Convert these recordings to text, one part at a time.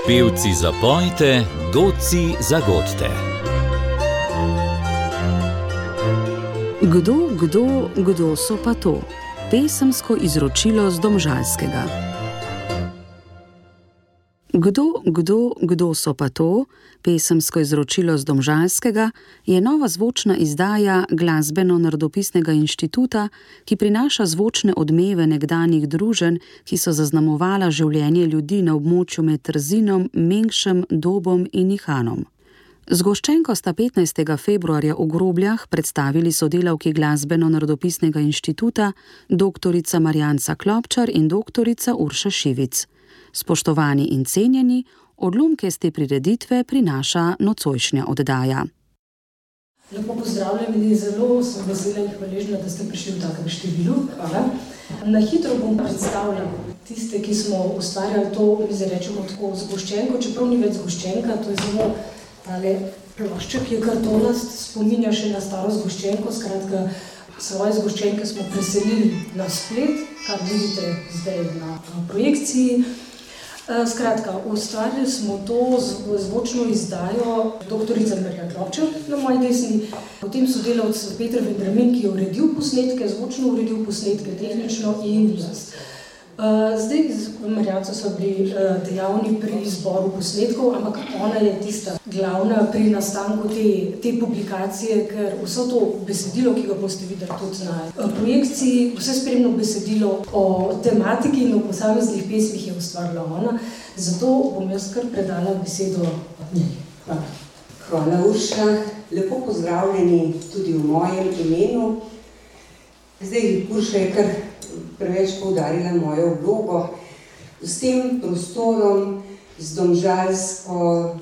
Pevci zapojte, godci zagodite. Kdo so pa to? Pesemsko izročilo z Domžalskega. Kdo so pa to? Pesemsko izročilo z Domžalskega je nova zvočna izdaja Glasbeno-narodopisnega inštituta, ki prinaša zvočne odmeve nekdanjih druženj, ki so zaznamovala življenje ljudi na območju med Trzinom, Mengšem, Dobom in Ihanom. Zgoščenko sta 15. februarja v Grobljah predstavili sodelavki Glasbeno-narodopisnega inštituta, doktorica Marjanca Klopčar in doktorica Urša Šivic. Spoštovani in cenjeni, odlomke z te prireditve prinaša nocojšnja oddaja. Lepo pozdravljeni, zelo sem vesela in hvaležna, da ste prišli v takem številu. Hvala. Na hitro bom predstavljala tiste, ki smo ustvarjali to, mi zdaj rečemo tako, zgoščenko, čeprav ni več zgoščenka, to je zelo tale plošček, je kartonast, spominja še na staro zgoščenko, skratka, svoje zgoščenke smo preselili na splet, kar vidite zdaj na projekciji. Skratka, ustvarili smo to zvočno izdajo doktorica Marja Klopčar na moji desni, potem sodelavec Peter Vendramin, ki je uredil posnetke, zvočno uredil posnetke, tehnično in jaz. Zdaj z Marjanco so bili dejavni pri izboru posnetkov, ampak ona je tista glavna pri nastanku te publikacije, ker vso to besedilo, ki ga boste videli tudi na projekciji, vse spremno besedilo o tematiki in o posameznih pesmih je ustvarila ona, zato bom jaz kar predala besedo njej. Hvala. Hvala, Urša. Lepo pozdravljeni tudi v mojem imenu. Zdaj, Urša je kar preveč poudarila mojo vlogo. S tem prostorom, z domžalsko,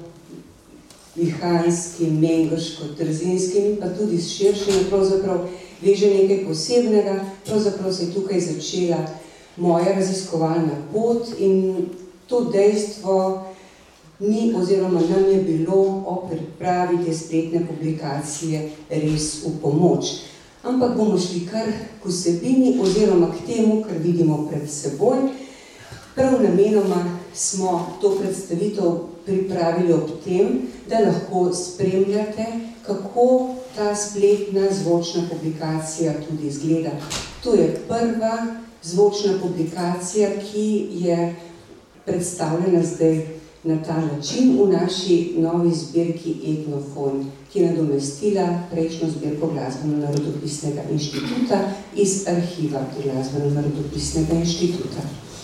ihanskim, mengško, trzinskim, pa tudi s širšim, pravzaprav veže nekaj posebnega. Pravzaprav se je tukaj začela moja raziskovalna pot in to dejstvo mi oziroma nam je bilo o pripravi te spletne publikacije res v pomoč. Ampak bomo šli kar k vsebini oziroma k temu, kar vidimo pred seboj. Prav namenoma smo to predstavitev pripravili ob tem, da lahko spremljate, kako ta spletna zvočna publikacija tudi izgleda. To je prva zvočna publikacija, ki je predstavljena zdaj na ta način v naši novi zbirki Etnofon, ki je nadomestila prejšnjo zbirko Glasbeno-narodopisnega inštituta iz arhiva Glasbeno-narodopisnega inštituta.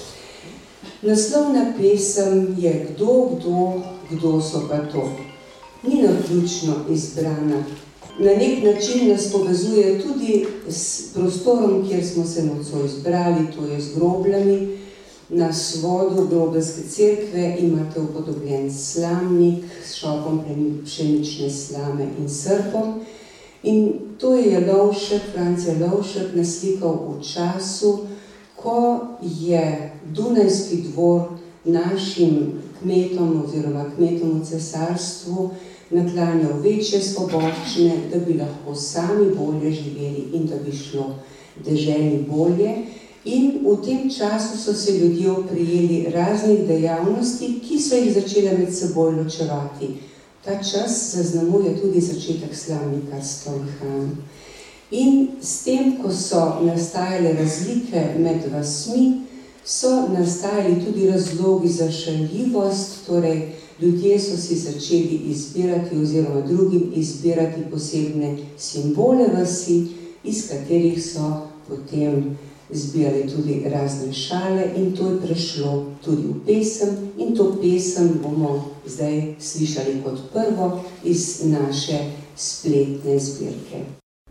Naslovna pesem je Kdo so pa to? Ni naključno izbrana. Na nek način nas povezuje tudi s prostorom, kjer smo se nocoj zbrali, to je z Grobljami. Na svodu Grobljske cerkve imate upodobljen slamnik s šopom pšenične slame in srpom. In to je Franc Jelovšek naslikal v času, ko je Dunajski dvor našim kmetom oziroma kmetom v cesarstvu naklanjal večje svoboščine, da bi lahko sami bolje živeli in da bi šlo deželi bolje. In v tem času so se ljudje oprijeli raznih dejavnosti, ki so jih začele med seboj ločevati. Ta čas zaznamuje tudi začetek slavnikarstva v Ihanu. In s tem, ko so nastajale razlike med vasmi, so nastajali tudi razlogi za šaljivost, torej ljudje so si začeli izbirati oziroma drugim izbirati posebne simbole vasi, iz katerih so potem zbirali tudi razne šale in to je prešlo tudi v pesem in to pesem bomo zdaj slišali kot prvo iz naše spletne zbirke.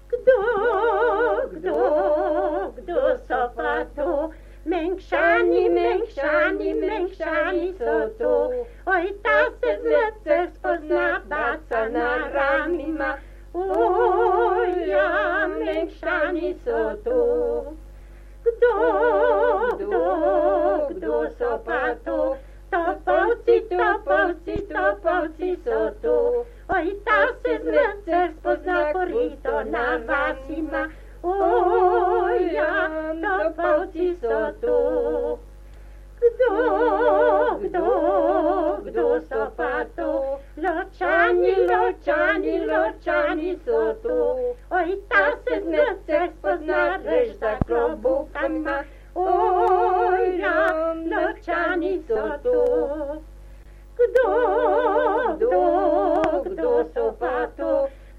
Kdo so pa to? Mengšani so to. Oj, ta se z mrtvih spozna, baca na ramima. Oj, ja, Mengšani so to. Kdo so pa to? Topovci so to. Oj, ta se z mrtvih spozna, korito na vasima. Oj, ja, topovci so to. Kdo ločani so tu. Oj, ta se z mesec spozna, reč za klobukama. Oj, ločani so tu. Kdo so pa tu?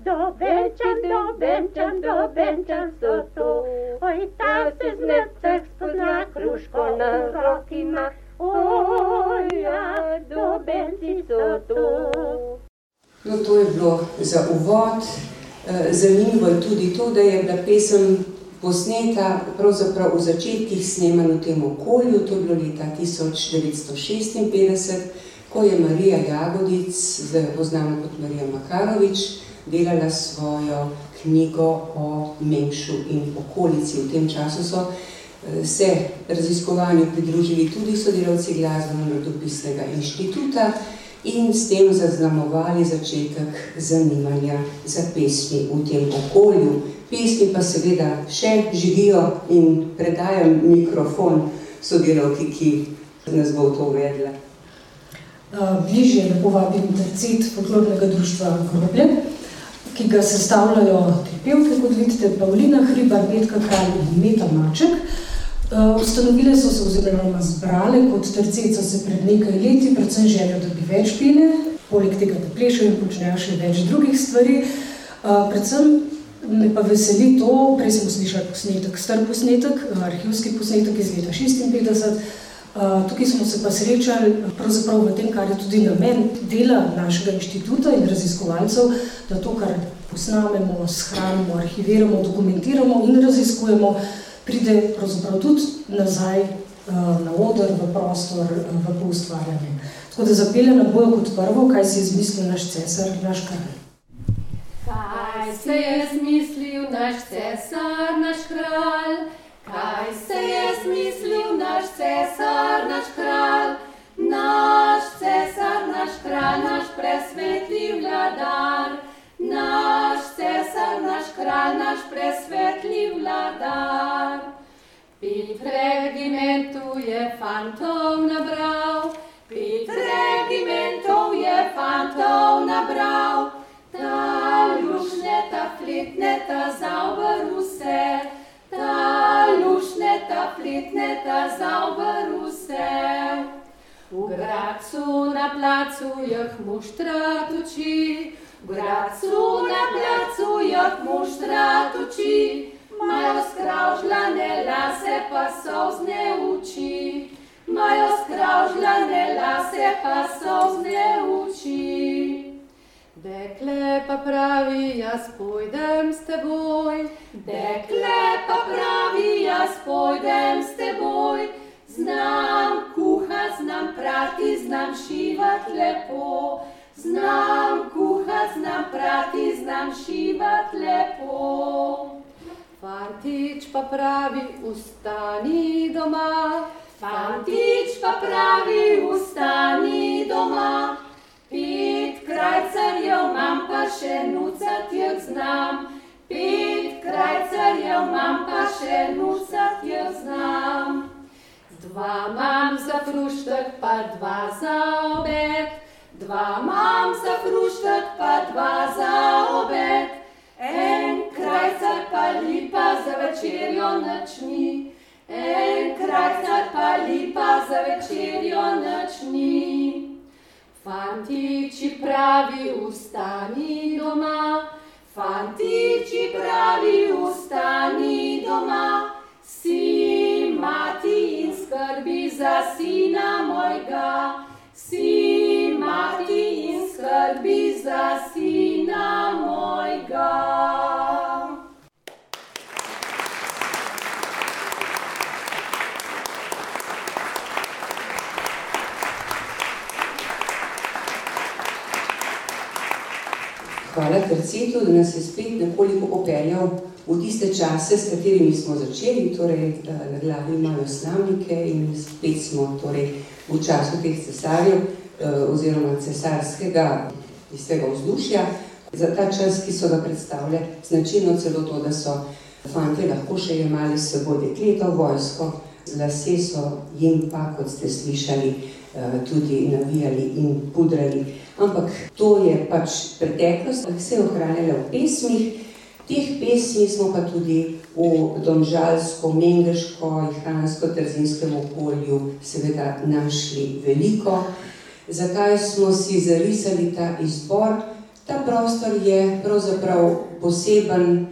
Dobenčan so tu. Oj, ta se z mesec spozna, kruško na roki ima. Oj, dobenci so tu. No, to je bilo za uvod. Zanimivo je tudi to, da je bila pesem posneta pravzaprav v začetkih snemanja v tem okolju. To je bilo leta 1956, ko je Marija Jagodic, zdaj jo poznamo kot Marija Makarovič, delala svojo knjigo o Mengšu in okolici. V tem času so se raziskovanju pridružili tudi sodelavci Glasbeno-nardopisnega inštituta in s tem zaznamovali začetek zanimanja za pesmi v tem okolju. Pesmi pa seveda še živijo in predajam mikrofon sodelavki, ki nas bo v to uvedla. Bližje lepo vabim tercet folklornega društva Groblje, ki ga sestavljajo tri pevke, kot vidite, Pavlina Hribar, Metka Kralj in Meta Maček. Ustanovile so se oziroma zbrale kot tercet so se pred nekaj leti, predvsem željo, da bi več pele, poleg tega, da plešejo in počnejo še več drugih stvari. Predvsem me pa veseli to, prej smo slišali posnetek, star posnetek, arhivski posnetek iz leta 56. Tukaj smo se pa srečali pravzaprav v tem, kar je tudi namen dela našega inštituta in raziskovalcev, da to, kar posnamemo, shranimo, arhiviramo, dokumentiramo in raziskujemo, pride pravzaprav tudi nazaj na oder, v prostor, v poustvarjanje. Tako da zapelje nam bojo kot prvo, kaj si je zmislil naš cesar, naš kralj. Kaj se je zmislil naš cesar, naš kralj? Kaj se je zmislil naš cesar, naš kralj? Naš cesar, naš kralj, naš presvetli vladar. Naš cesar, naš kralj, naš presvetli vladar. 5 regimentov je fantov nabral, 5 regimentov je fantov nabral. Ta lušneta, fletneta, zavrl se, ta lušneta, fletneta, zavrl se. V Gradcu na placu jih muštrat uči, v Gradcu na placu jih muštrat uči, majo skravžljane lase pa solzne oči, majo skravžljane lase pa solzne oči. Dekle pa pravi, jaz pojdem s teboj, dekle pa pravi, jaz pojdem s teboj. Znam kuhat, znam prati, znam šivat lepo, znam kuhat, znam prati, znam šivat lepo. Fantič pa pravi, ustani doma, fantič pa pravi, ustani doma. 5 krajcarjev imam, pa še nucat jih znam, 5 krajcarjev imam, pa še nucat jih znam. 2 imam za fruštek, pa 2 za obed, 2 imam za fruštek, pa 2 za obed. En krajcar pa lipa za večerjo nič ni, en krajcar pa lipa za večerjo nič ni. Fantiči pravi, ustani doma, fantiči pravi, ustani doma. Si mati in skrbi za sina mojega, si mati in skrbi za sina mojega. Hvala tercetu, da nas je spet nekoliko popeljal v tiste čase, s katerimi smo začeli, torej na glavi imajo slamnike in spet smo torej v času teh cesarjev oziroma cesarskega istega vzdušja. Za ta čas, ki so ga predstavljali, značilno celo to, da so fantje lahko še jemali s seboj dekleta v vojsko Lase so jim pa, kot ste slišali, tudi navijali in pudrali. Ampak to je pač preteklost, ki se je ohranjala v pesmih. Teh pesmi smo pa tudi v domžalsko, mengeško, ihransko, trzinskem okolju seveda našli veliko. Zakaj smo si zarisali ta izbor? Ta prostor je pravzaprav poseben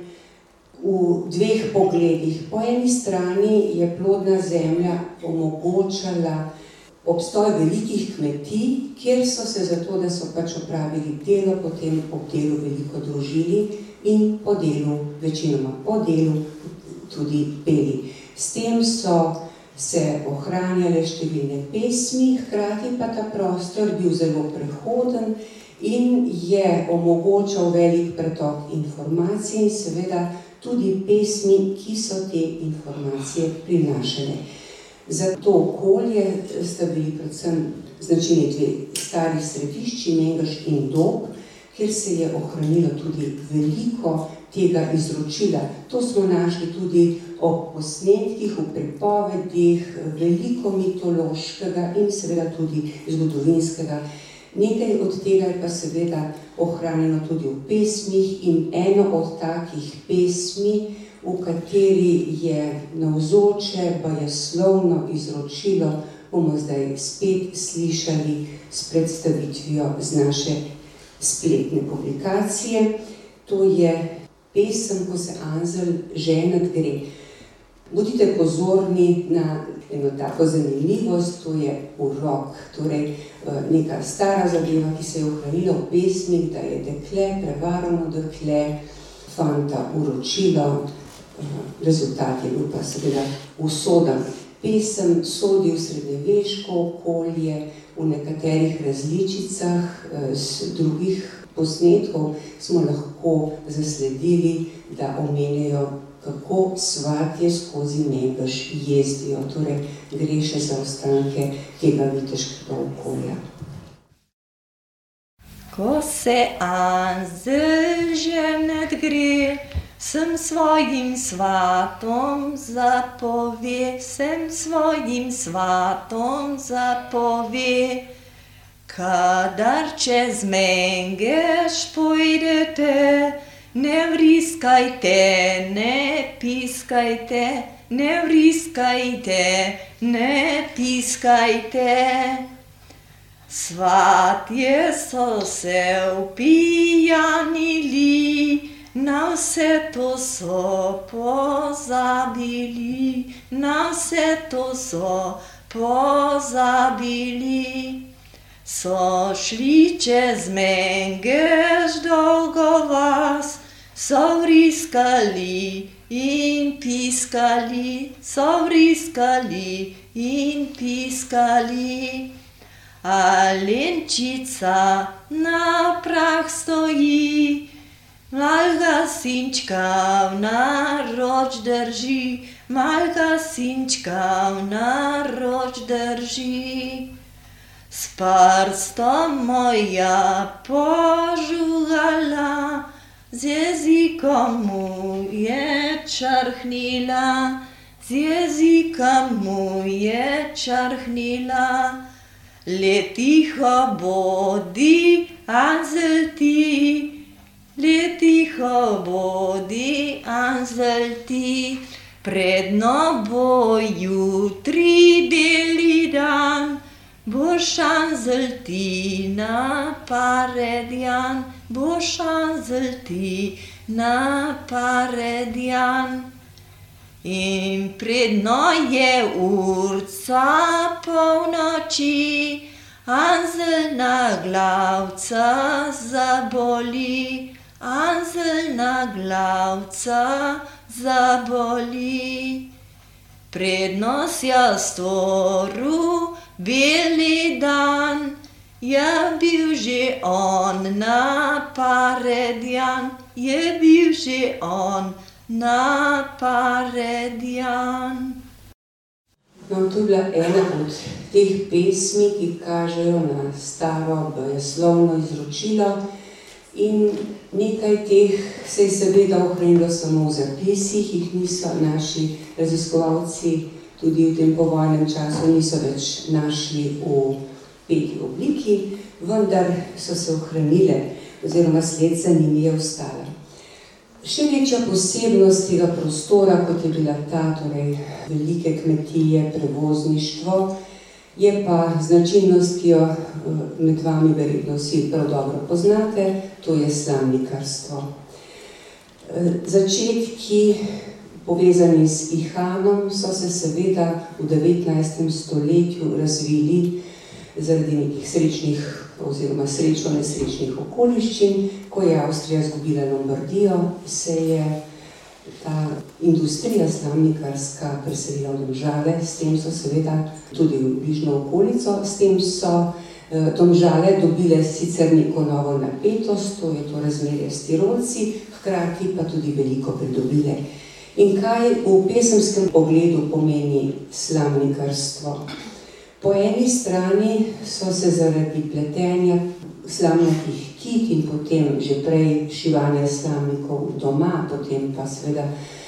v dveh pogledih. Po eni strani je plodna zemlja omogočala obstoj velikih kmetij, kjer so se zato, da so pač opravili delo, potem ob delu veliko družili in po delu, večinoma po delu, tudi peli. S tem so se ohranjale številne pesmi, hkrati pa ta prostor bil zelo prehoden in je omogočal velik pretok informacij in seveda tudi pesmi, ki so te informacije prinašale. Za to okolje sta bili predvsem značilni dve stari središči, Mengeš in Dob, kjer se je ohranilo tudi veliko tega izročila. To smo našli tudi ob posnetkih, v pripovedih, veliko mitološkega in seveda tudi zgodovinskega. Nekaj od tega je pa seveda ohranjeno tudi v pesmih in eno od takih pesmi, v kateri je navzoče bajeslovno izročilo, bomo zdaj spet slišali s predstavitvijo z naše spletne publikacije. To je pesem, ko se Anzel ženet gre. Bodite pozorni na eno tako zanimivost, to je urok, torej neka stara zadeva, ki se je ohranila v pesmih, da je dekle, prevarano dekle, fanta uročilo, rezultat je bil pa seveda usoden. Pesem sodi v srednjeveško okolje, v nekaterih različicah z drugih posnetkov smo lahko zasledili, da omenjajo, kako svatje skozi Mengeš jezdijo, torej gre še za ostanke tega viteškega okolja. Ko se Anzel ženet gre, sem svojim svatom zapove, kadar čez Mengeš pojdete, ne vriskajte, ne piskajte, ne piskajte. Svatje so se upijanili, na vse to so pozabili. So šli čez Mengeš dolgo vas, so vriskali in piskali, a lenčica na prah stoji, malega sinčka v naroč drži. S prstom moja požugala, z jezikom mu je črhnila, le tiho bodi, Anzel ti, predno bo jutri beli dan, boš Anzel ti na paredjan. In predno je urca polnoči, Anzel na glavca zaboli. Predno sja storu beli dan, je bil že on na paredjan, No, to je bila ena od teh pesmi, ki kažejo na staro bajeslovno izročilo in nekaj teh se je seveda ohranilo samo v zapisih, jih niso naši raziskovalci tudi v tem povojnem času niso več našli v peti obliki, vendar so se ohranile, oziroma sled za njimi je ostala. Še večja posebnost tega prostora, kot je bila ta, torej velike kmetije, prevozništvo, je pa značilnost, ki jo med vami verjetno vsi prav dobro poznate, to je slamnikarstvo. Začetki, povezani s Ihanom, so se seveda v 19. stoletju razvili zaradi nekih srečnih oziroma srečno-nesrečnih okoliščin. Ko je Avstrija izgubila Lombardijo, se je ta industrija slamnikarska preselila v Domžale, s tem so seveda tudi v bližnjo okolico, s tem so Domžale dobile sicer neko novo napetost, to je to razmerje s Tirolci, hkrati pa tudi veliko pridobile. In kaj v pesemskem pogledu pomeni slamnikarstvo? Po eni strani so se zaradi pletenja slamnatih kit in potem že prej šivanja slamnikov doma, potem pa seveda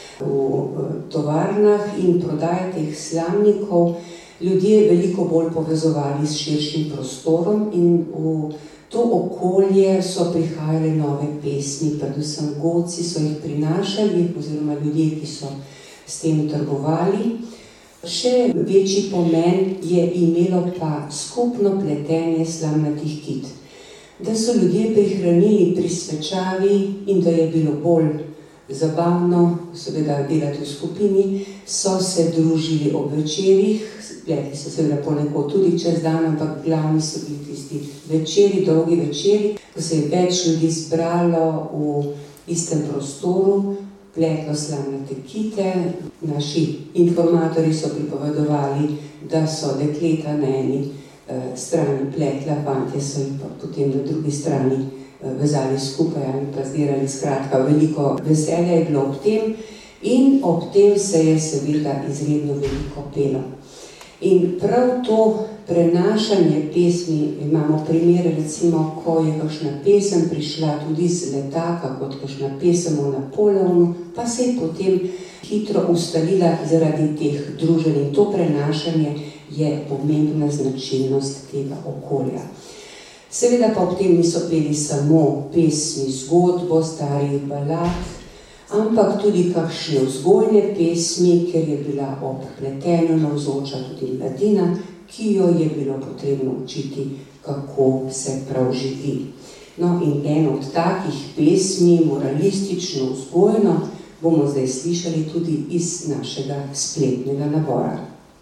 v tovarnah in prodaja teh slamnikov, ljudje veliko bolj povezovali s širšim prostorom in v to okolje so prihajale nove pesmi, predvsem godci so jih prinašali, oziroma ljudje, ki so s tem trgovali. Še večji pomen je imelo pa skupno pletenje slamnatih kit. Da so ljudje prihranili pri svečavi in da je bilo bolj zabavno, seveda delati v skupini, so se družili ob večerih, pletli so seveda ponekod tudi čez dan, ampak glavni so bili tisti večeri, dolgi večeri, ko se je več ljudi zbralo v istem prostoru, pletlo slamnate kite. Naši informatorji so pripovedovali, da so dekleta na eni strani pletla, fantje so jih pa potem na drugi strani vezali skupaj ali pa zdirali. Skratka, veliko veselja je bilo ob tem in ob tem se je seveda izredno veliko pelo. In prav to prenašanje pesmi, imamo primere, recimo, ko je kakšna pesem prišla tudi z letaka, kot kakšna pesem o Napoleonu, pa se je potem hitro ustalila zaradi teh druženj in to prenašanje je pomembna značilnost tega okolja. Seveda pa ob tem niso peli samo pesmi, zgodbo, starih balad, ampak tudi kakšne vzgojne pesmi, ker je bila ob pletenju navzoča tudi mladina, ki jo je bilo potrebno učiti, kako se prav živi. No in eno od takih pesmi, moralistično vzgojno, bomo zdaj slišali tudi iz našega spletnega nabora.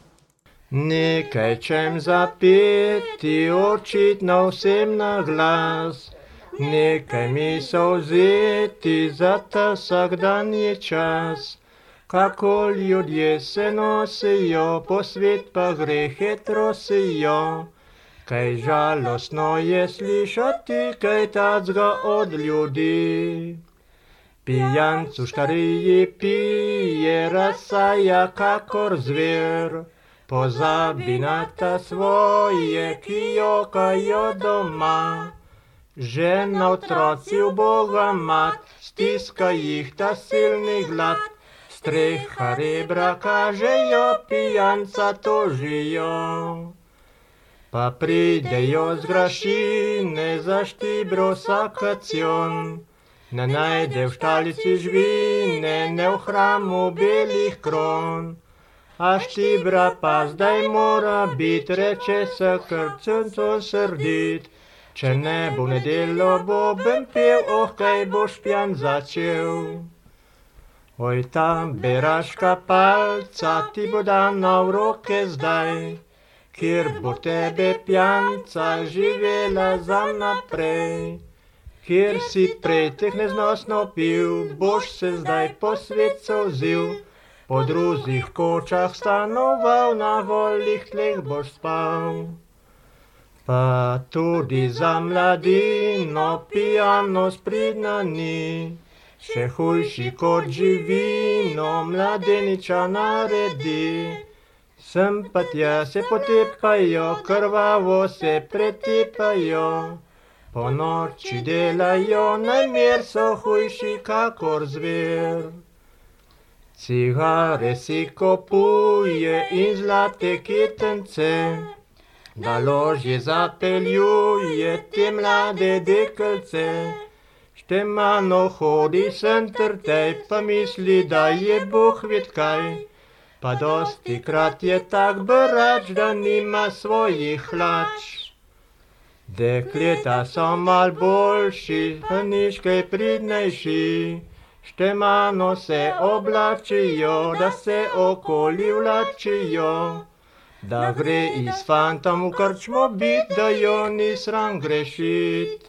Nekaj čem zapeti, očitno vsem na glas, nekaj misel vzeti za ta vsakdanji čas. Kako ljudje se nosijo, po svet pa grehe trosijo. Kaj žalostno je slišati kaj tacga od ljudi. Pijancu štariji pije, razsaja kakor zver. Pozabi na ta svoje, ki jokajo doma. Žena, otroci, uboga mat, stiska jih ta silni glad. Streha rebra kažejo, pijanca tožijo. Pa pridejo z grašine za štibro sakacion. Ne najde v štalici žvine, ne v hramu belih kron. A štibra pa zdaj mora bit, reče se krcunco srdit. Če ne bo nedeljo boben pel, kaj boš pijan začel. Oj, ta beraška palca ti bo dana v roke zdaj, kjer bo tebe pijanca živela za naprej. Kjer si prej teh neznosno pil, boš se zdaj po svet solzil. Po drugih kočah stanoval, na golih tleh boš spal. Pa tudi za mladino pijanost pridna ni, še hujši kot živino mladeniča naredi. Sem pa tja se potepajo, krvavo se pretepajo, po noči delajo, najmer so hujši kakor zver. Cigare si kupuje in zlate kitence, naložje zapeljuje te mlade dekelce. Štemano hodi sem trtej, pa misli, da je Bog ved kaj. Pa dostikrat je tak berač, da nima svojih hlač. Dekleta so mal boljši, niškej pridnejši. Štemano se oblačijo, da se okoli vlačijo. Da gre iz fantom v krčmo bit, da jo ni sram grešit.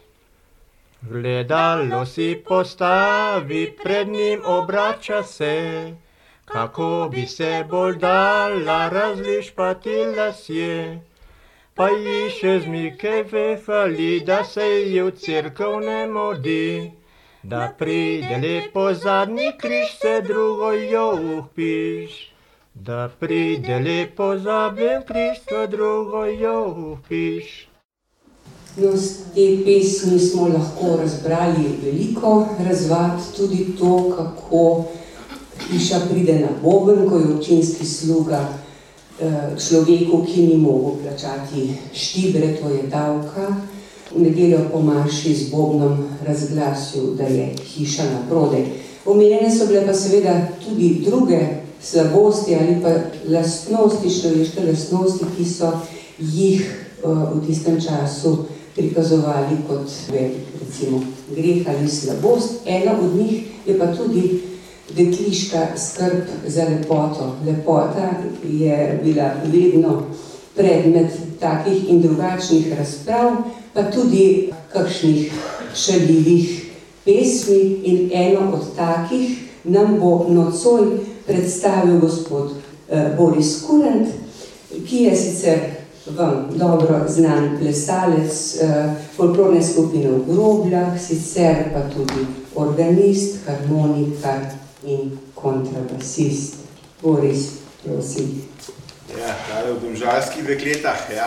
Gledalo si postavi, pred njim obrača se, kako bi se bolj dala razlišpati lasje. Pa ji še zmike vefali, da se ji v cerkev ne modi, da pride lepo zadnji križ, se drugo jo vpiš. Da pride lepo zadnji križ, se drugo jo vpiš. No, z te pesmi smo lahko razbrali veliko razvad, tudi to, kako hiša pride na boben, ko je občinski sluga človeku, ki ni mogel plačati štibre, to je davka, v nedeljo po maši z bobnom razglasil, da je hiša na prodaj. Omenjene so bile pa seveda tudi druge slabosti ali pa lastnosti, človeške lastnosti, ki so jih v tistem času prikazovali kot velik, recimo, greh ali slabost. Ena od njih je pa tudi dekliška skrb za lepoto. Lepota je bila vedno predmet takih in drugačnih razprav, pa tudi kakšnih šaljivih pesmi, in eno od takih nam bo nocoj predstavil gospod Boris Kurent, ki je sicer vam dobro znan plesalec folklorne skupine v Grobljah, sicer pa tudi organist, harmonikar in kontrabasist. Boris, prosim. Ja, tale v domžalskih dekletah, ja.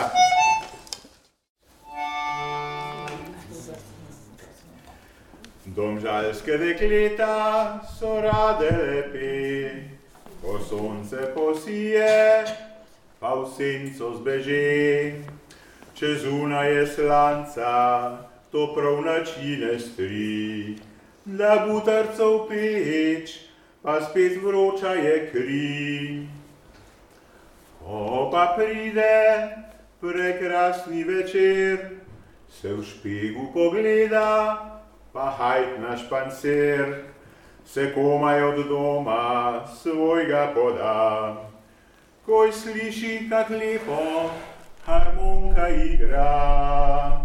Domžalske dekleta so rade lepe, ko sonce posije, pa v senco zbeže. Če zunaj je slanca, to prav noči ne stri, da butarcev peč, pa spet vroča je kri. Ko pa pride prekrasni večer, se v špegu pogleda, pa hajt na špancer, se komaj od doma svojega poda. Koj sliši, kak lepo harmonka igra.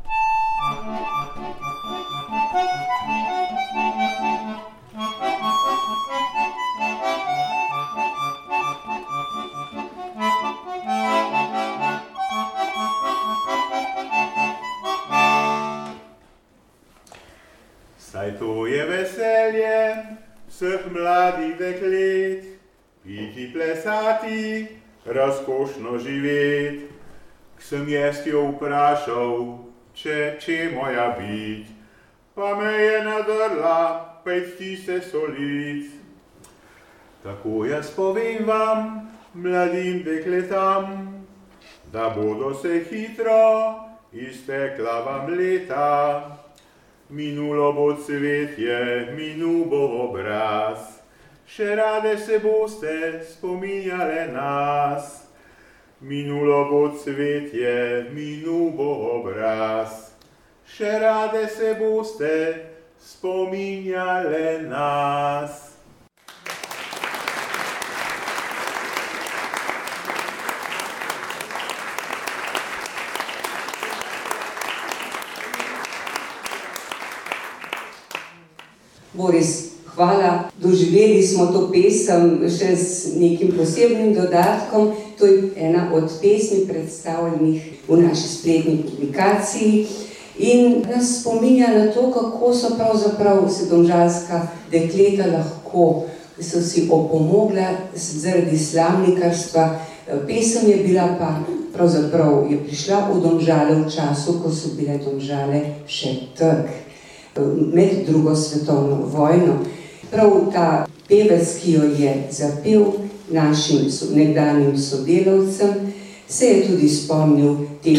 Saj to je veselje vseh mladih deklet, piti, plesati, razkošno živet. K sem jaz jo vprašal, če moja bit, pa me je nadrla pet tiste solic. Tako jaz povem vam, mladim dekletam, da bodo se hitro iztekla vam leta. Minulo bo cvetje, minul bo obraz, še rade se boste spominjale nas. Minulo bo cvetje, minul bo obraz, še rade se boste spominjale nas. Boris, hvala. Doživeli smo to pesem še z nekim posebnim dodatkom. To je ena od pesmi predstavljenih v naši spletni publikaciji in nas spominja na to, kako so pravzaprav se domžalska dekleta lahko, so si opomogla zaradi slamnikarstva. Pesem je bila pa pravzaprav je prišla v Domžale v času, ko so bile Domžale še trg med drugo svetovno vojno. Prav ta pevec, ki jo je zapel našim nekdanjim sodelavcem, se je tudi spomnil teh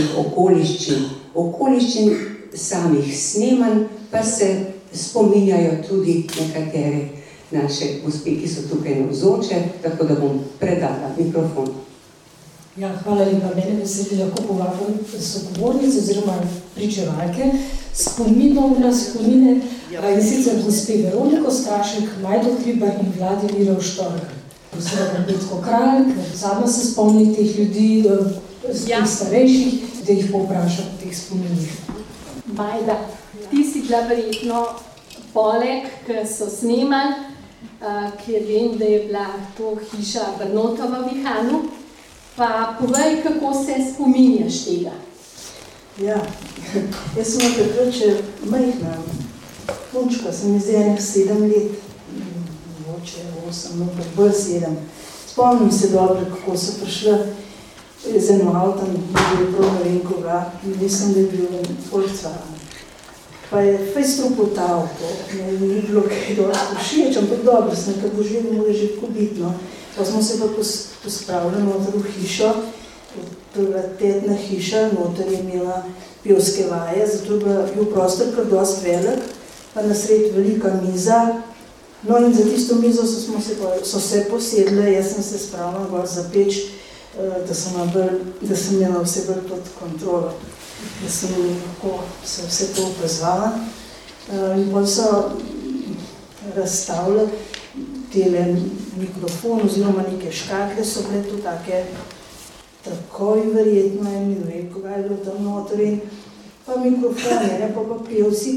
okoliščin samih snemanj, pa se spominjajo tudi nekatere naše gospe, ki so tukaj navzoče, tako da bom predala mikrofon. Ja, hvala lepa. Mene veseli lahko povabim sogovornice oziroma pričevalke spominov na spomine, in sicer gospe Veroniko Strašek, Majdo Hribar in Vladimira Štork. Oziroma Betko Kralj, ker sama se spomnim teh ljudi, teh starejših, da jih povprašam o teh spominih. Majda, ti si bila verjetno poleg, ki so snemali, kjer vem, da je bila to hiša Brnota v Vihanu. Pa povej, kako se spominjaš tega? Ja, jaz sem takrat še majhna. Punčka sem iz enih 7 let, mogoče 8, pa bolj 7. Spomnim se dobro, kako so prišla z enim avtom, da je prav ne vem koga, mislim, da je bil Volkswagen. Pa je fejstrupo ta avto, ni bilo kaj dosti všeč, ampak dobro sem, ker bo že mora že tako biti, no. Pa smo se pa pospravili noter v hišo, to je bila tetna hiša, noter je imela pevske vaje, zato je bil prostor kar dosti velik, pa na sredi velika miza. No in za tisto mizo so se posedle, jaz sem se spravila gor za peč, da sem imela vse bolj pod kontrolo, da sem lahko se vse to opazvala. In bolj so razstavljali tele mikrofon oziroma neke škatle, so bile to take trakovi verjetno, in ne vem, koga je bilo tam noter, in pa mikrofoni, ne, pa pevci,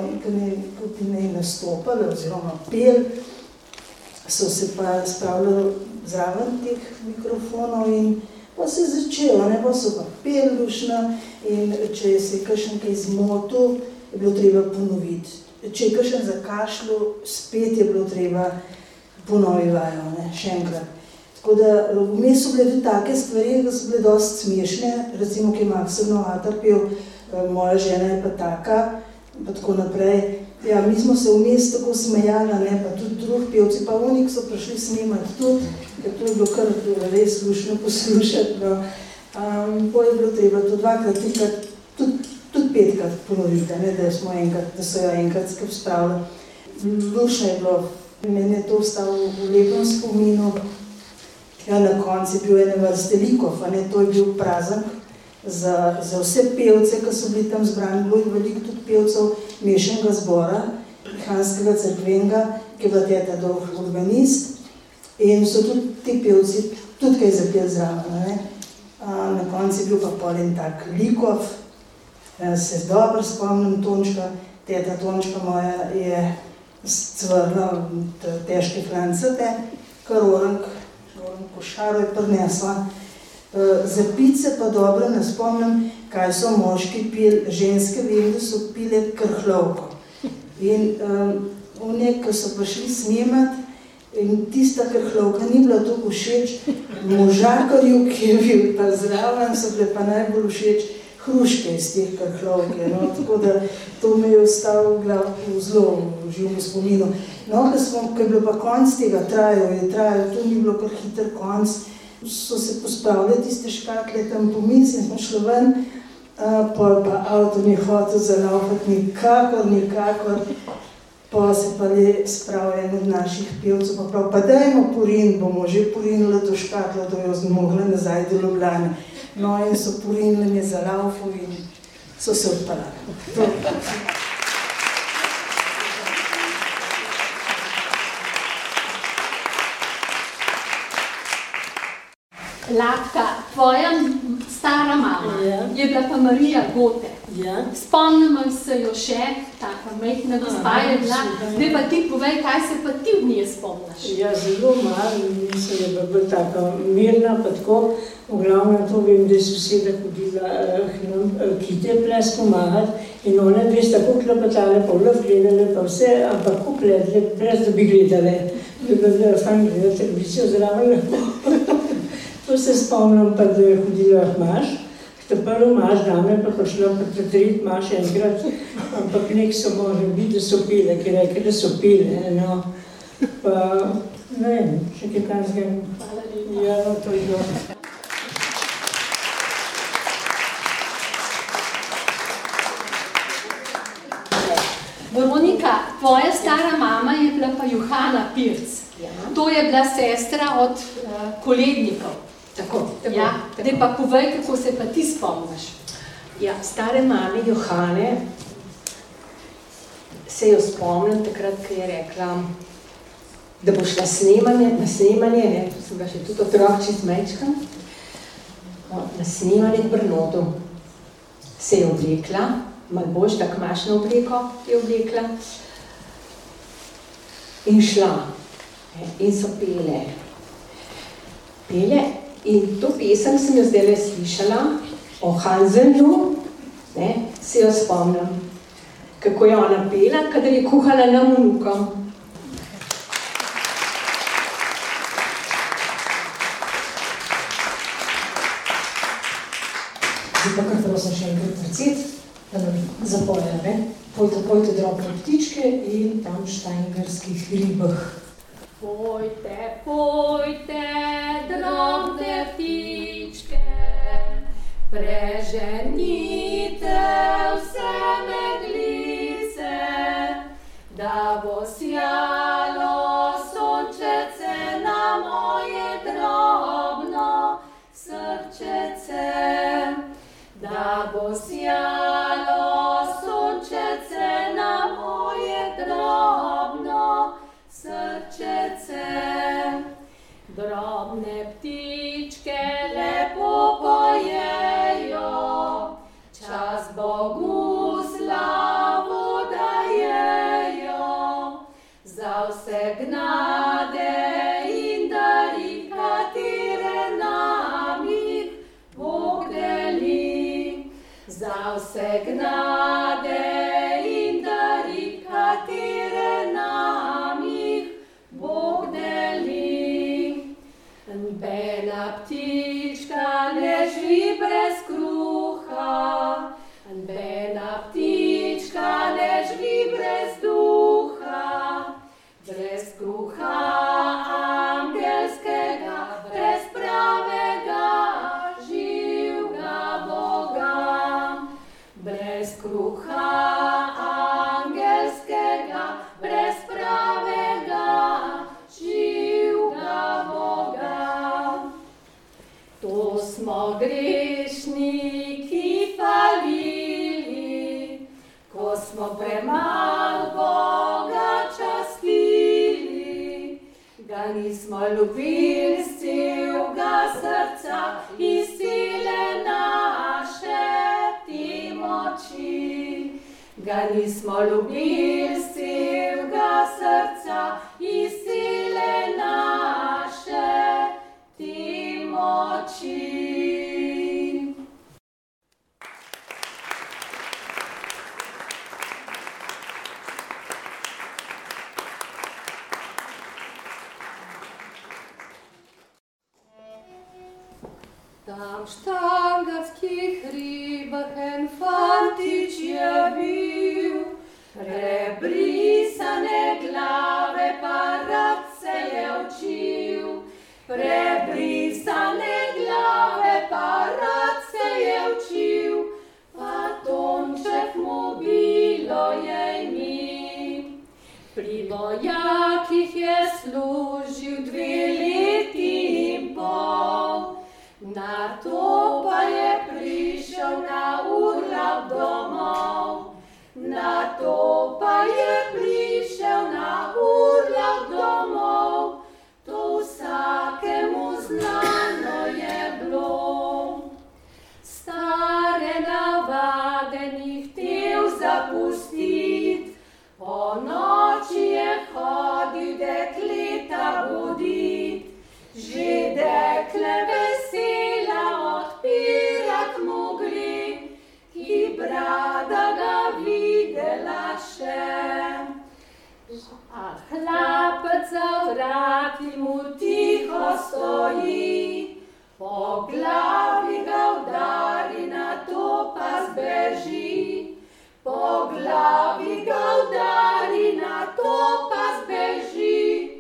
ki ne nastopali oziroma pel, so se pa spravljali zraven teh mikrofonov in pa se je začelo, ne, pa so pa pel lušno, in če se je kakšen kaj zmotil, je bilo treba ponoviti. Če je kakšen zakašljal, spet je bilo treba ponovi vajo, ne, še enkrat. Tako da vmes so bile tudi take stvari, da so bile dosti smešne, recimo, ki je Maksim Novatar pel, moja žena je pa taka, pa tako naprej. Ja, mi smo se vmes tako smejali, ne, pa tudi drugi pevci, pa oni, ki so prišli snemati tudi, ker to je bilo kar res lušno poslušati, no. Potem je bilo treba to 2-krat, 3-krat, tudi 5-krat ponoviti, ne, da so jo enkrat skupaj spravili. Lušno je bilo. Meni je to ostalo v lepem spominu. Ja, na koncu je bil ene vrste likov, to je bil praznik za vse pevce, ki so bili tam zbrani. Bilo je veliko tudi pevcev mešanega zbora, Vihanskega cerkvenega, ki je bila teta dolg organist, in so tudi ti pevci tudi kaj zapeli zraven, ne. Na koncu je bil pa pol en tak likov, se dobro spomnim, Tončka, teta Tončka moja je cvrla težke francete, kar oranj košaro je prinesla. Za pice pa dobro ne spomnim, kaj so moški pili, ženske vem, da so pile krhlovko. In oni, ki so prišli snemati, in tista krhlovka ni bila toliko všeč, možakarju, ki je bil pa zraven, so bile pa najbolj všeč hruške iz teh krhlovke, no, tako da to me je ostalo v zelo živem spominu. No, ko je bilo pa konc tega trajal, to ni bilo kar hiter konc, so se pospravili tiste škatle tam po mizi in smo šli ven, pol pa avto ni hotel zalaufati nikakor, pa se pa le spravil en od naših pevcev, pa prav, pa dajmo porin, bomo že porinili to škatlo, da jo zmogli nazaj do Ljubljane. No, in so porinili me za laufo in so se odpeljali. Latka, tvoja stara mama je bila pa Marija Gote. Spomnimo se jo še, taka majhna gospa je bila. Zdaj pa ti povej, kaj se pa ti v nje spomniš? Ja, zelo malo, mislim, da je bila taka mirna, pa tako. V glavnem to vem, da je soseda hodila kite ples pomagati in one dve sta tako klepetale, pa vlov gledale, pa vse, ampak ko pledle, brez da bi gledale. Da bi bila fajn gledati televizijo zraven. To se spomnim pa, da je hodila Maš. Prvo Maš dame pa šla pa tretrit Maš enkrat, ampak nek so možem biti, da so pile, ki rekli, da so pile. No. Pa, ne vem, še kaj kazgem. Hvala lepa. Ja, no, to je bilo. Veronika, tvoja stara mama je bila pa Johana Pirc. Ja. To je bila sestra od kolednikov. Tako. Ja, zdaj pa povej, kako se pa ti spomniš. Ja, stare mame Johane se jo spomnim takrat, ko je rekla, da bo šla na snemanje, ne, to sem bila še tudi otrok čist majčka, na snemanje k Brnodu. Se je oblekla, malo boljš, tako mašno obleko je oblekla in šla. In so pele. In to pesem sem jo zdajle slišala o Hanselnu, ne, se jo spomnim, kako je ona pela, kadar je kuhala nam vnukom. Zdaj pa kar prosim še enkrat recept, da nam zapoja, ne? Pojte drobne ptičke in tam štajngerskih ribah. Pojte, pojte, drobne ptičke, preženite vse meglice, da bo sijalo sončece na moje drobno srčece, da bo sijalo sončece na moje drobno srčece. Drobne ptičke lepo pojejo, čas Bogu slavo dajejo, za vse gnade in dari, katere nam jih Bog deli. Za vse gnade in dari, katere nam jih Bog deli. Nobena ptička ne živi brez kruha, nobena ptička ne živi brez duha, brez kruha angelskega, brez pravega živega Boga. Brez kruha angelskega, brez pravega živega Boga. To smo grešniki falili, ko smo premalo Boga častili, ga nismo ljubili z celega srca, iz sile naše te moči. Ga nismo ljubili z celega srca, iz sile naše te moči. Tam v štangarskih ribah en fantič je bil, prebrisane glave pa rad se je učil. Prebrisane glave pa rad se je učil, pa Tonček mu bilo je ime. Pri vojakih je služil 2 leti in pol, nato pa je prišel na urlaub domov. Nato pa je prišel na urlaub domov, to vsakemu znano je bilo. Stare navade ni htel zapustit, po noči je hodil dekleta budit. Že dekle vesela odpirat mogli, ki brada ga videla še. A hlapec za vrati mu tiho stoji, po glavi ga udari, nato pa zbeži. Po glavi ga udari, nato pa zbeži.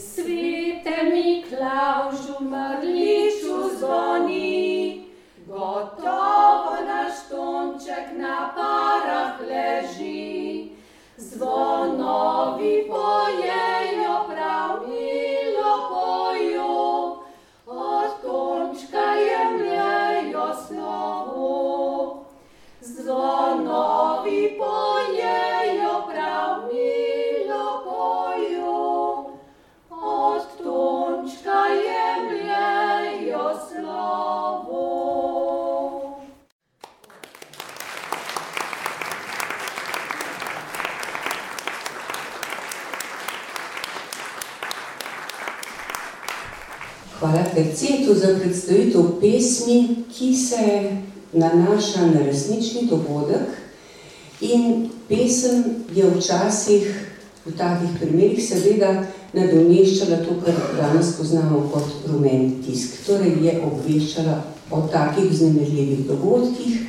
svete Miklavžu mrliču zvoni, gotovo naš Tonček na parah leži. Zvonovi pojejo, prav milo pojo, od Tončka jemljejo slovo. Zvonovi pojejo, prav milo pojo, od Tončka jemljejo slovo. Hvala Tercetu za predstavitev pesmi, ki se nanaša na resnični dogodek, in pesem je včasih v takih primerih seveda nadomeščala to, kar danes poznamo kot rumeni tisk. Torej je obveščala o takih vznemirljivih dogodkih.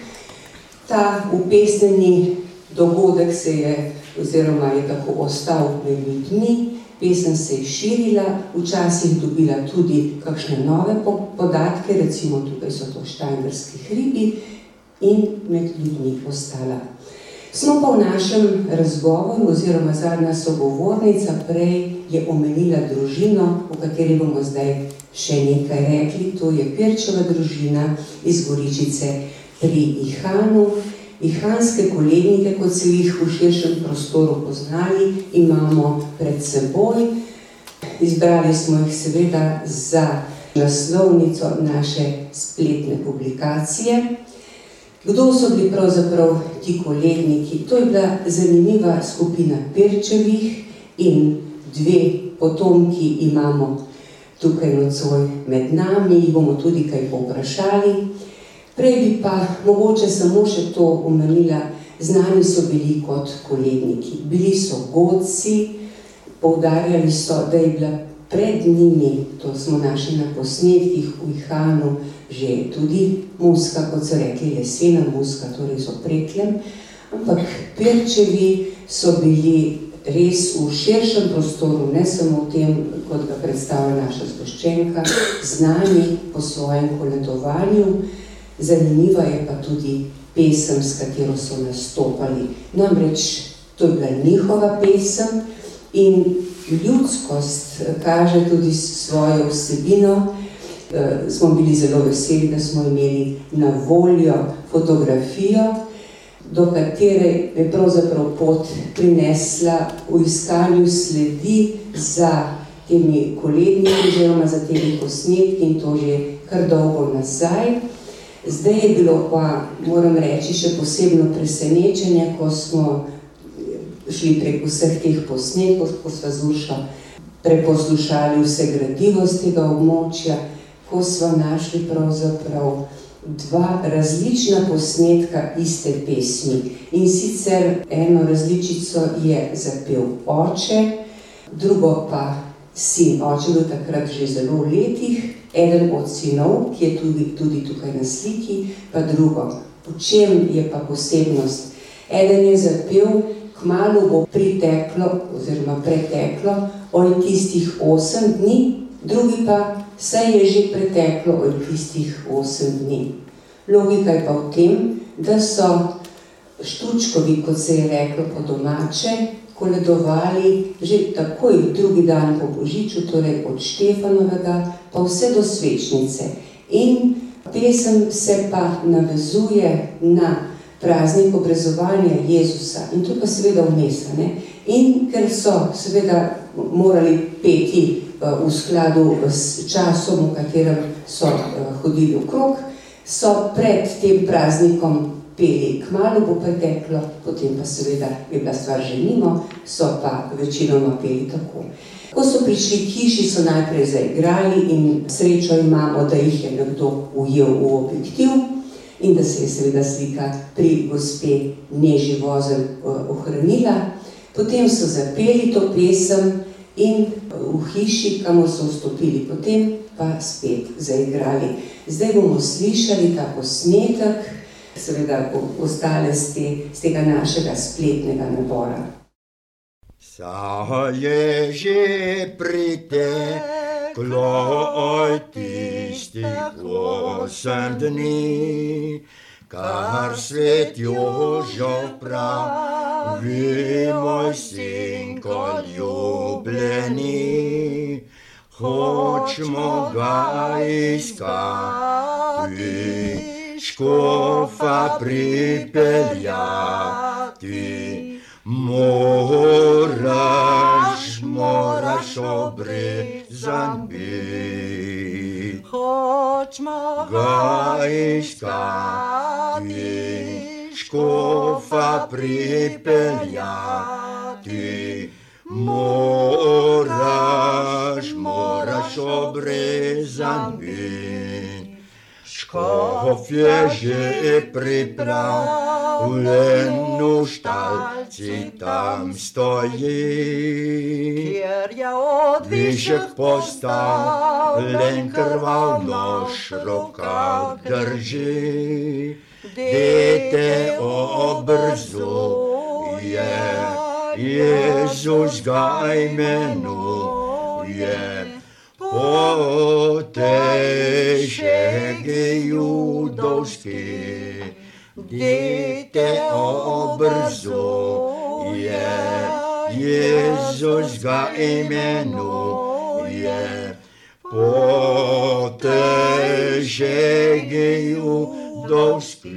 Ta upesnjeni dogodek se je, oziroma je tako ostal med ljudmi, pesem se je širila, včasih dobila tudi kakšne nove podatke, recimo tukaj so to štajngerski hribi, in med ljudmi ostala. Smo pa v našem razgovoru, oziroma zadnja sogovornica prej je omenila družino, o kateri bomo zdaj še nekaj rekli. To je Pirčeva družina iz Goričice pri Ihanu. Ihanske kolednike, kot se jih v širšem prostoru poznali, imamo pred seboj. Izbrali smo jih seveda za naslovnico naše spletne publikacije. Kdo so bili pravzaprav ti koledniki? To je bila zanimiva skupina Pirčevih in dve potomki imamo tukaj nocoj med nami, jih bomo tudi kaj povprašali. Prej bi pa mogoče samo še to omenila, znani so bili kot koledniki. Bili so godci, poudarjali so, da je bila pred njimi, to smo našli na posnetkih v Ihanu, že tudi muska, kot so rekli, lesena muska, torej z oprekljem, ampak Pirčevi so bili res v širšem prostoru, ne samo v tem, kot ga predstavlja naša zgoščenka, znani po svojem koledovanju. Zanimiva je pa tudi pesem, s katero so nastopali. Namreč to je bila njihova pesem in ljudskost kaže tudi svojo vsebino. Smo bili zelo veseli, da smo imeli na voljo fotografijo, do katere je pravzaprav pot prinesla v iskanju sledi za temi koledniki, oziroma za temi posnetki, in to že kar dolgo nazaj. Zdaj je bilo pa, moram reči, še posebno presenečenje, ko smo šli prek vseh teh posnetkov, ko smo z Uršo preposlušali vse gradivo z tega območja, ko smo našli pravzaprav dva različna posnetka iste pesmi. In sicer eno različico je zapel oče, drugo pa sin. Oče bil takrat že zelo v letih, eden od sinov, ki je tudi tukaj na sliki, pa drugo. V čem je pa posebnost? Eden je zapel, kmalu bo priteklo, oziroma preteklo, oj tistih 8 dni, drugi pa, saj je že preteklo oj tistih 8 dni. Logika je pa v tem, da so Štučkovi, kot se je reklo po domače, koledovali že takoj drugi dan po Božiču, torej od Štefanovega pa vse do Svečnice. In pesem se pa navezuje na praznik obrezovanja Jezusa, in to pa seveda vmes, ne? In ker so seveda morali peti v skladu s časom, v katerem so hodili okrog, so pred tem praznikom peli, kmalu bo preteklo, potem pa seveda je bila stvar že mimo, so pa večinoma peli tako. Ko so prišli k hiši, so najprej zaigrali in srečo imamo, da jih je nekdo ujel v objektiv in da se je seveda slika pri gospe Neži Vozelj ohranila. Potem so zapeli to pesem in v hiši, kamor so vstopili, potem pa spet zaigrali. Zdaj bomo slišali ta posnetek, seveda ostale z tega našega spletnega nabora. Saj je že priteklo od tistih 8 dni, kar svet Jožo pravi, moj sinko ljubljeni, hočemo ga iskati, škofa pripeljati. Moraš obrezan biti, hočemo ga iskati, škofa pripeljati. Moraš obrezan biti. Škof je že pripravljen, v štalci tam stoji, kjer je višek postavljen, krvav nož roka drži. Dete obrzuje, Jezus ga imenuje, potešek judovski. Dete obrzuje, Jezus ga imenuje, potešek judovski.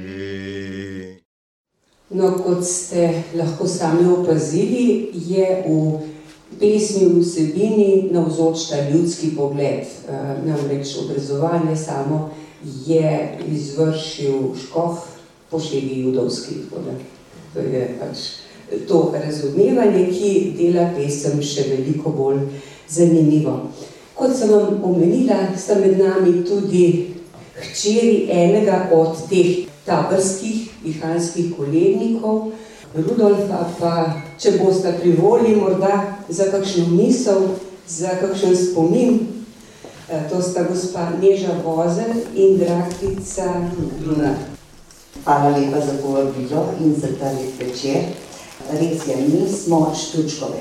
No, kot ste lahko sami opazili, je v pesmi v vsebini navzoč ta ljudski pogled. Namreč obrezovanje samo je izvršil škof Pošegi judovski. To je pač to razumevanje, ki dela pesem še veliko bolj zanimivo. Kot sem vam omenila, sta med nami tudi hčeri enega od teh taborskih vihanskih kolednikov, Rudolfa, pa če boste pri volji morda za kakšno misel, za kakšen spomin, to sta gospa Neža Vozelj in Draktica Luna. Hvala lepa za povabilo in za ta lep večer. Res je, mi smo Štučkove.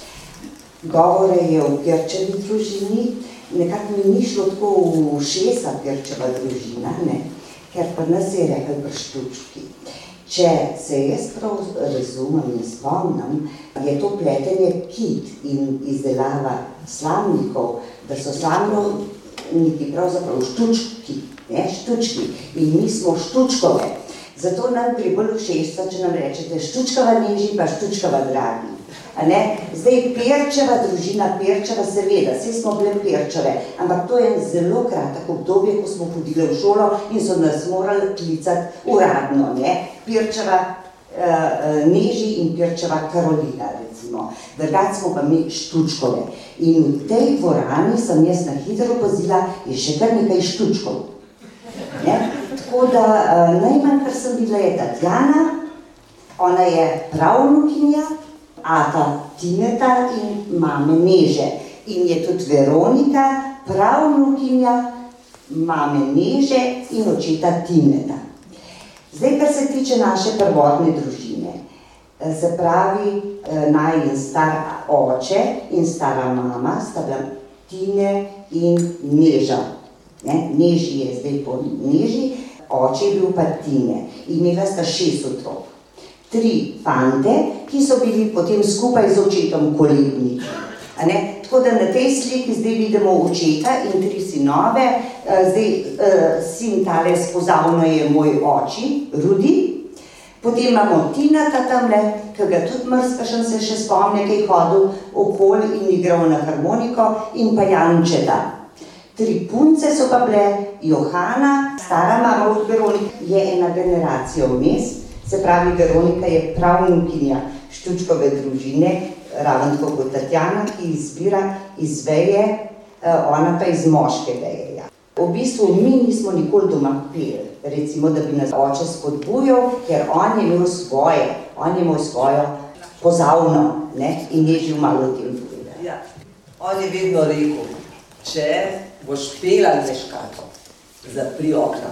Govore je o Pirčevi družini, nekako mi ni šlo tako v ušesa Pirčeva družina, ne? Ker pa nas je rekel pri Štučki. Če se jaz prav razumem in spomnim, je to pletenje kit in izdelava slamnikov, da so slamniki pravzaprav štučki, ne, štučki, in mi smo Štučkove. Zato nam gre bolj všeč, če nam rečete Štučkova Neži pa Štučkova Dragi. Zdaj Pirčeva družina, Pirčeva seveda, vsi smo bile Pirčeve, ampak to je zelo kratek obdobje, ko smo hodile v šolo in so nas morali klicati uradno, ne? Pirčeva Neži in Pirčeva Karolina, recimo. Drugače smo pa mi Štučkove. In v tej dvorani sem jaz na hitro opazila, je še kar nekaj Štučkov. Tako da najmanj, kar sem bila, je Tatjana, ona je pravnukinja, ata Tineta in mame Neže. In je tudi Veronika, pravnukinja, mame Neže in očeta Tineta. Zdaj, kar se tiče naše prvotne družine, se pravi, najin star oče in stara mama sta bila Tine in Neža. Neži je zdaj po Neži, oče je bil pa Tine. Imela sta 6 otrok. 3 fante, ki so bili potem skupaj z očetom koledniki. Tako da na tej sliki zdaj vidimo očeta in 3 sinove. Zdaj sin tale spozavno je moj oči, Rudi. Potem imamo Tineta tamle, ki ga tudi mrzkašen se še spomne, ki je hodil okoli in igral na harmoniko, in pa Jančeta. 3 punce so pa bile, Johana, stara mama od Veronike, je ena generacija vmes. Se pravi, Veronika je pravnukinja Štučkove družine, ravno tako kot Tatjana, ki izbira iz veje, ona pa iz moške veje. V bistvu mi nismo nikoli doma peli, recimo, da bi nas oče spodbujal, ker on je imel svojo pozavno, in je že malo o tem povedal. Ja, on je vedno rekel, če boš pela neškato, zapri okna.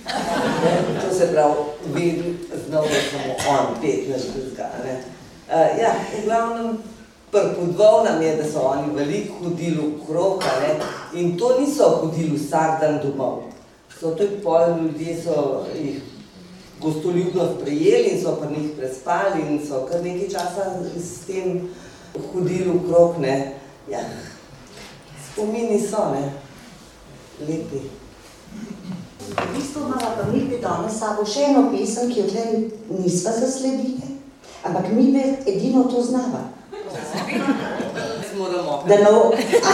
To se pravi, vedno znal, da samo on pet naš drugega. Ja, v glavnem, pripodval nam je, da so oni veliko hodili okrog, in to niso hodili vsak dan domov. So tudi pol ljudje so jih gostoljubno sprejeli in so pri njih prespali in so kar nekaj časa s tem hodili okrog, ne. Ja, spomini so, ne, lepi. V bistvu imamo pa mi danes s sabo še eno pesem, ki jo tle nisva zasledili, ampak mi edino to znava. Da nov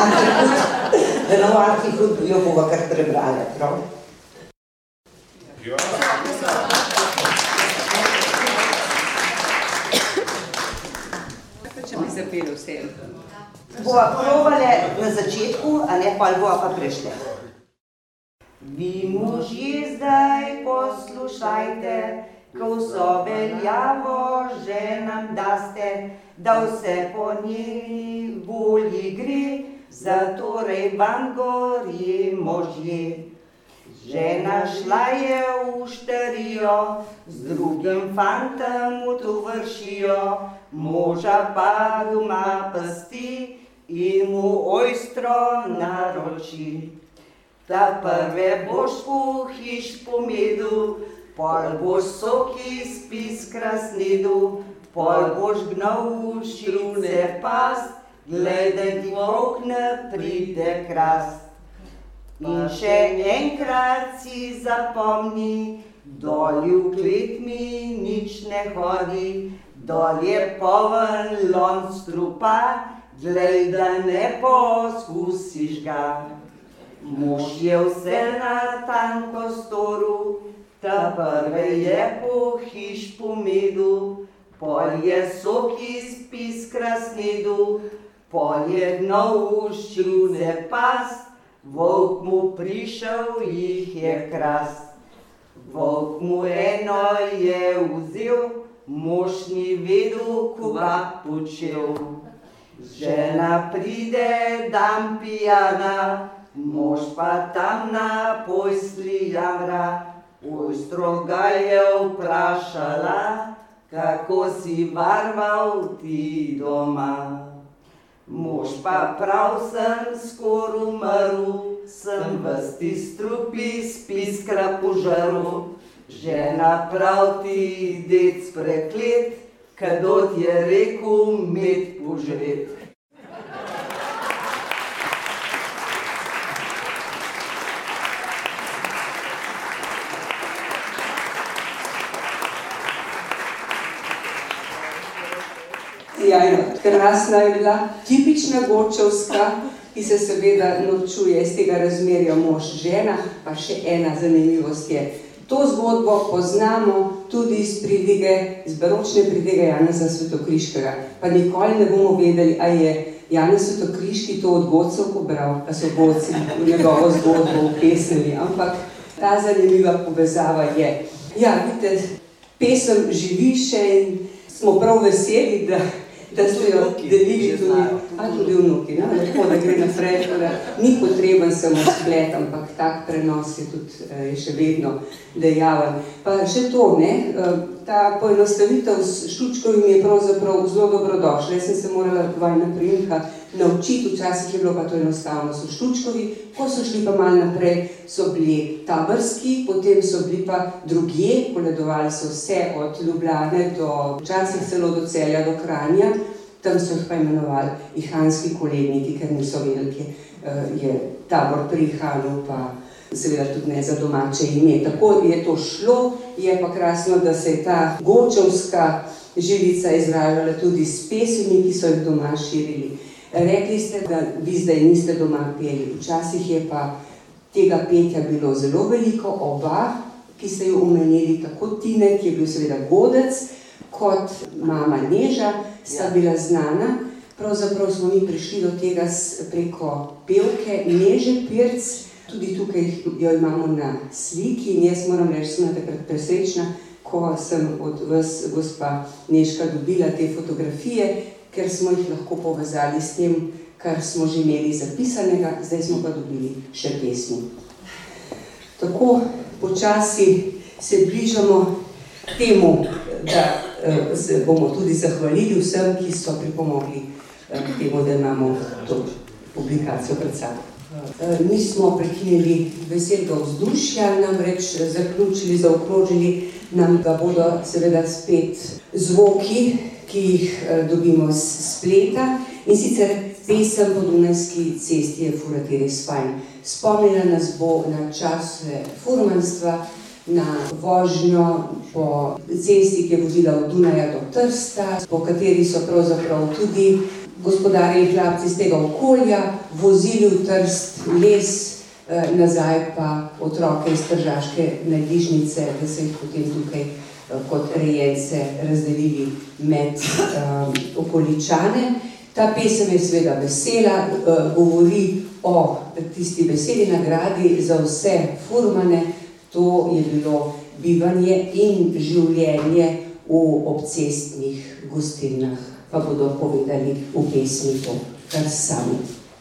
Arhihud jo bova kar prebrala, prav? Če bi zapeli vsem. Bova probale na začetku, a ne, pol bova pa prešle. Vi možje zdaj poslušajte, ko vso veljavo ženam daste, da vse po njeni volji gre, zatorej vam gori možje. Žena šla je v štarijo, z drugim fantom v tovršijo, moža pa doma pasti in mu ojstro naroči. Ta prve boš pohiš pomedel, pol boš soki spis krasnedu, pol boš gnal v ščilce past, gledaj ti volk ne pride krast. In še enkrat si zapomni, dolje v klet mi nič ne hodi, dol je poln lonc strupa, glej, da ne poskusiš ga. Mož je vse na tanko storil, ta prve je pohiš pomedel, pol je soki spis krasnedu, pol je gnal v ščilce past, volk mu prišel, jih je krast. Volk mu eno je vzel, mož ni vedel, koga počel. Žena pride dan pijana, mož pa tam na posli jamra. Ojstro ga je vprašala, kako si varval ti doma. Mož pa prav sem skor umrl, sem vsti strupi spiskra požrl. Žena prav ti dec preklet, kadot je rekel med požret. Sjajno, krasna je bila, tipična gočevska, ki se seveda norčuje iz tega razmerja mož-žena, pa še ena zanimivost je. To zgodbo poznamo tudi iz pridige, iz baročne pridige Janeza Svetokriškega. Pa nikoli ne bomo vedeli, a je Janez Svetokriški to od godcev pobral, pa so godci v njegovo zgodbo upesnili, ampak ta zanimiva povezava je. Ja, vidite, pesem živi še in smo prav veseli, da ste jo delili tudi vnuki, lepo, da gre naprej, ni potreben samo splet, ampak tak prenos je tudi še vedno dejaven. Pa še to, ta poenostavitev s Štučkovimi je pravzaprav zelo dobrodošla. Jaz sem se morala vajna priimka naučiti, včasih je bilo pa to enostavno. So Štučkovi, ko so šli pa malo naprej, so bili taborski, potem so bili pa drugje, poledovali so vse od Ljubljane do včasih celo do Celja, do Kranja, tam so jih pa imenovali ihanski koledniki, ker niso vedeli, ki je tabor pri Ihanu, pa seveda tudi ne za domače ime. Tako je to šlo, je pa krasno, da se je ta gočevska žilica izražala tudi s pesmi, ki so jih doma širili. Rekli ste, da vi zdaj niste doma peli. Včasih je pa tega petja bilo zelo veliko, oba, ki ste jo omenili, tako Tine, ki je bil seveda godec, kot mama Neža, sta bila znana. Pravzaprav smo mi prišli do tega preko pevke Neže Pirc, tudi tukaj jo imamo na sliki in jaz moram reči, sem takrat presrečna, ko sem od vas, gospa Nežka, dobila te fotografije, ker smo jih lahko povezali s tem, kar smo že imeli zapisanega, zdaj smo pa dobili še pesmi. Tako počasi se bližamo temu, da se bomo tudi zahvalili vsem, ki so pripomogli k temu, da imamo to publikacijo pred sabo. Nismo prekinili veselega vzdušja, namreč zaključili, zaokrožili nam ga bodo seveda spet zvoki, ki jih dobimo z spleta, in sicer pesem Po Dunajski cesti je furati res fajn. Spomnila nas bo na čase furmanstva, na vožnjo po cesti, ki je vodila od Dunaja do Trsta, po kateri so pravzaprav tudi gospodarji in hlapci z tega okolja vozili v Trst les, nazaj pa otroke iz tržaške najbližnice, da se jih potem tukaj kot rejence razdelili med okoličane. Ta pesem je seveda vesela, govori o tisti veseli nagradi za vse furmane. To je bilo bivanje in življenje v obcestnih gostilnah, pa bodo povedali v pesmi to kar sami.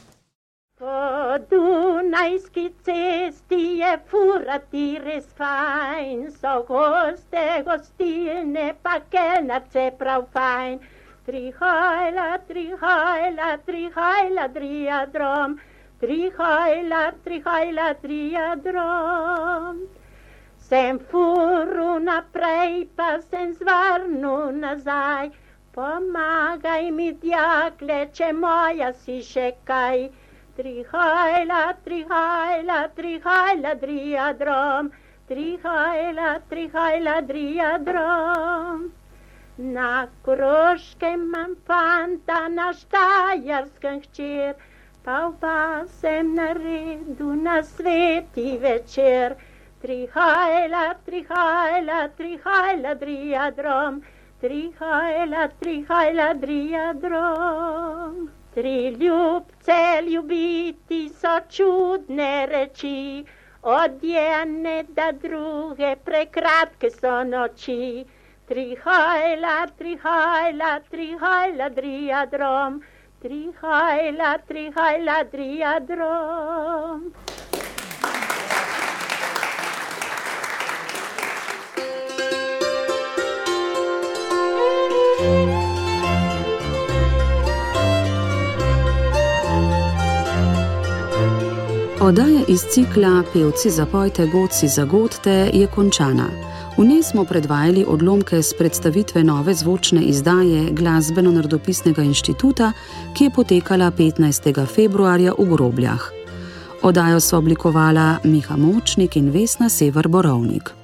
Po Dunajski cesti je furati res fajn, so goste gostilne, pa kelnarce prav fajn. Trihajla, trihajla, trihajla, driadrom, trihajla, trihajla, driadrom. Sem furu naprej, pa sem zvrnil nazaj, pomagaj mi, djakle, če moja si še kaj. Trihajla, trihajla, trihajla, driadrom, trihajla, trihajla, driadrom. Na Koroškem imam fanta, na Štajerskem hčer, pa oba sem naredil na sveti večer. Trihajla, trihajla, trihajla, driadrom, trihajla, trihajla, driadrom. Tri ljubce ljubiti so čudne reči, od ene do druge prekratke so noči. Trihajla, trihajla, trihajla, driadrom, trihajla, trihajla, driadrom. Oddaja iz cikla Pevci zapojte, godci zagodte je končana. V njej smo predvajali odlomke s predstavitve nove zvočne izdaje Glasbeno-narodopisnega inštituta, ki je potekala 15. februarja v Grobljah. Oddajo so oblikovala Miha Močnik in Vesna Sever Borovnik.